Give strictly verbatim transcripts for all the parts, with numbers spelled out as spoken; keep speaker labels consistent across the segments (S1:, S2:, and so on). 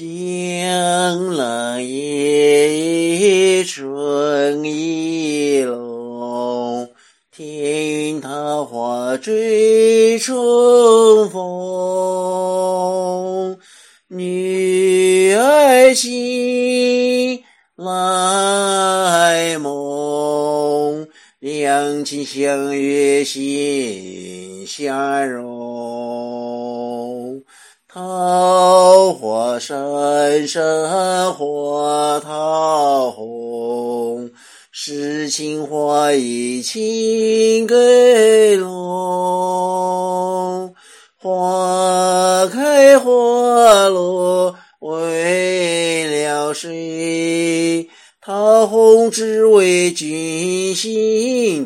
S1: 江南夜，春意浓，天云桃花追春风。女儿心，来梦，两情相悦心相融。桃花山山花桃红，诗情画意情更浓。花开花落为了谁？桃红只为君心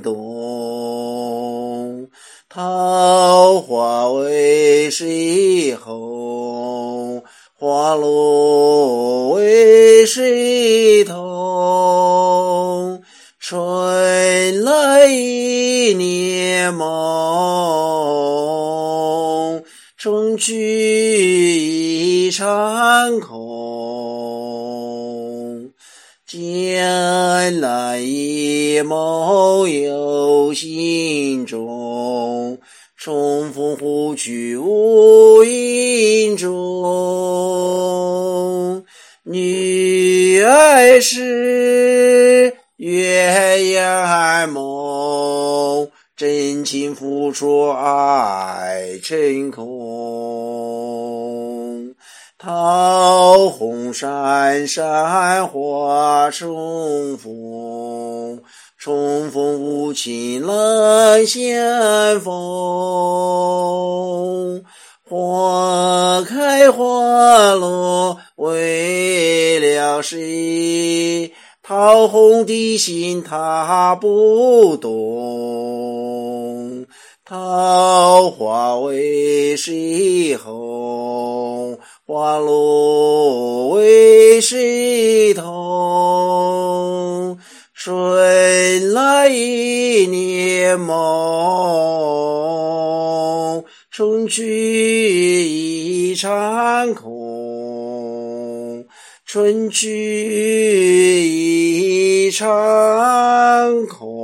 S1: 动。桃花为谁红？花落为谁痛？春来一年梦，春去一场空。江南一梦游心中，重逢忽去无影踪。女儿是鸳鸯梦，真情付出爱成空。桃红山山花重逢，重逢无情难相逢。花开花落为了谁？桃红的心他不懂。桃花为谁红？花落为谁痛？春来一年梦，春去一场空。春去一场空。